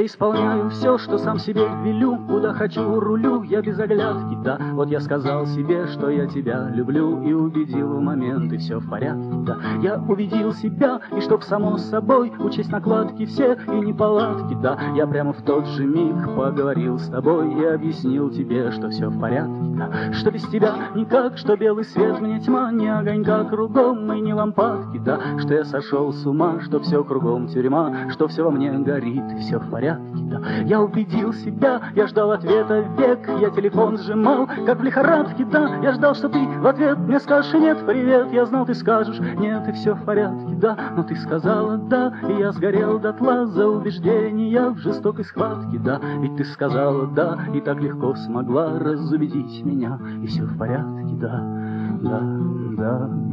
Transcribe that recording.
исполняю все, что сам себе велю, куда хочу рулю, я без оглядки, да. Вот я сказал себе, что я тебя люблю, и убедил в момент, и все в порядке, да. Я убедил себя, и чтоб само собой учесть накладки все и неполадки, да. Я прямо в тот же миг поговорил с тобой и объяснил тебе, что все в порядке, да. Что без тебя никак, что белый свет мне тьма, ни огонька кругом и ни лампадки, да. Что я сошел с ума, что все кругом тюрьма, что все во мне горит, и все в порядке, да. Я убедил себя, я ждал ответа век, я телефон сжимал, как в лихорадке, да. Я ждал, что ты в ответ мне скажешь нет, привет. Я знал, ты скажешь нет, и все в порядке, да. Но ты сказала да, и я сгорел дотла за убеждения в жестокой схватке, да. Ведь ты сказала да, и так легко смогла разубедить меня, и все в порядке, да, да, да.